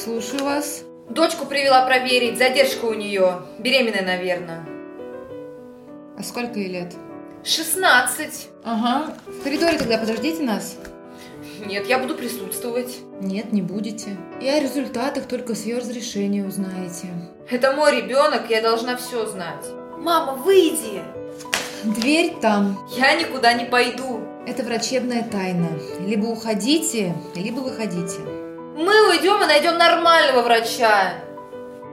Слушаю вас. Дочку привела проверить, задержка у нее. Беременная, наверное. А сколько ей лет? 16. Ага. В коридоре тогда подождите нас. Нет, я буду присутствовать. Нет, не будете. И о результатах только с ее разрешения узнаете. Это мой ребенок, я должна все знать. Мама, выйди! Дверь там. Я никуда не пойду. Это врачебная тайна. Либо уходите, либо выходите. Мы уйдем и найдем нормального врача.